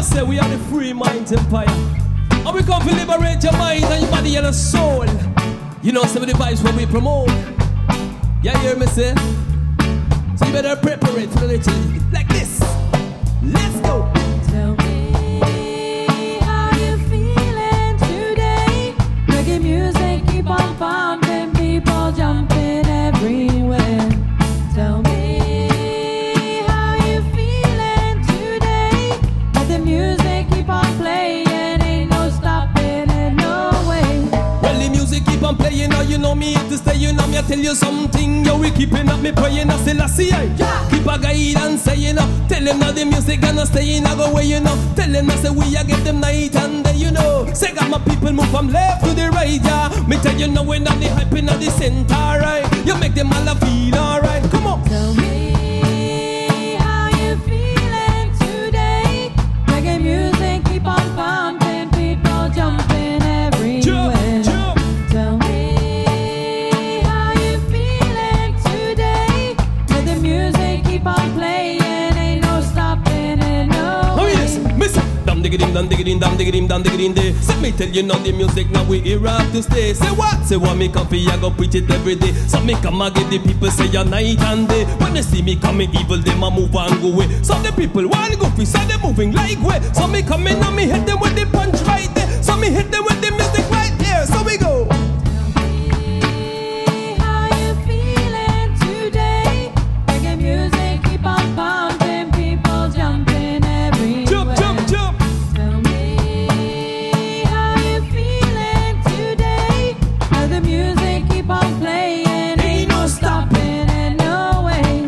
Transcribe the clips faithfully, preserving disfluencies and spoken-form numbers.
know say we are the free minds empire. And we come to liberate your mind and your body and your soul. You know some of the vibes what we promote. Yeah, you hear me say? So you better prepare it for the little like this. Let's go. Tell me how you feeling today. Reggae music keep on pumping, people jumping everywhere. Tell me how you feeling today. Let the music keep on playing, ain't no stopping it, no way. Well, the music keep on playing, now you know me to stay. You know me, I tell you something. Yo, we keeping up me praying, I still I see it. Yeah. Keep a guide and say, you know. Tell them now the music gonna stay in a go way, you know. Tell them now say we a get them night and day, you know. Say got my people move from left to the right, yeah. Me tell you now when I'm the hype in the center, right. You make them all feel alright. Come on. Tell me how you feeling today. Reggae music keep on pumping, people jumping everywhere. Jump, jump. Tell me how you feeling today. Let the music keep on playing, ain't no stopping it, no Oh way. yes, miss it. Dum digga dim, dum digga dim, dum digga dim, dum digga dim day. Say me tell you now the music now we here up to stay. Say what? Say what me come for, I go preach it every day. So me come and get the people say a night and day. When they see me coming evil, them a move and go away. So the people want go free, so they moving like way. So me come in and me hit them with the punch right there. So me hit them with the music right there. So we go. Tell me how you feeling today. Reggae music keep on pumping, people jumping everywhere. Jump, jump, jump. Tell me how you feeling today. Let the music keep on playing, ain't no stopping it, no way.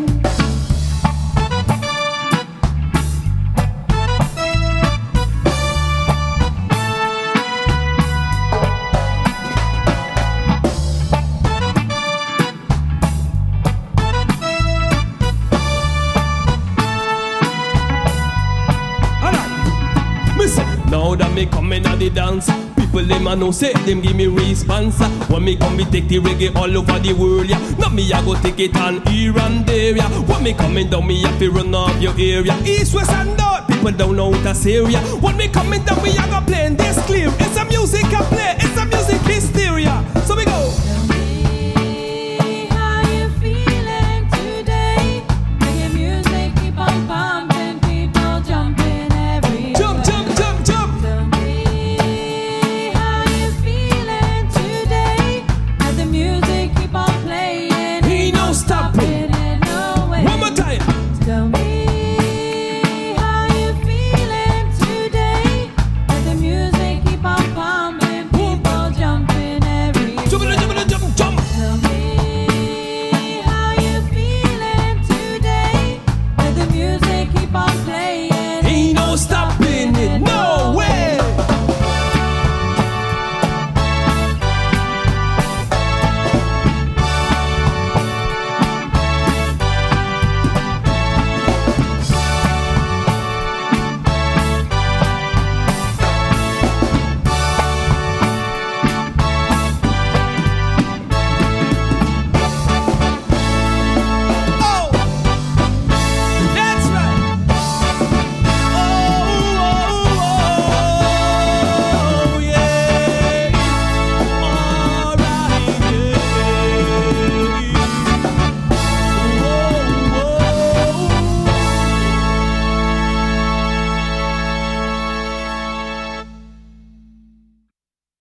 Alright, me say, now that me coming at the dance, people them a know say them give me response. When me come me take the reggae all over the world, yeah. Now me a go take it on here and there, yeah. When me coming down, me have to run off your area. East, west and north, people don't know what I say, yeah. When me coming down, me a go playing this clear. It's a music I play, it's a music hysteria. So we go.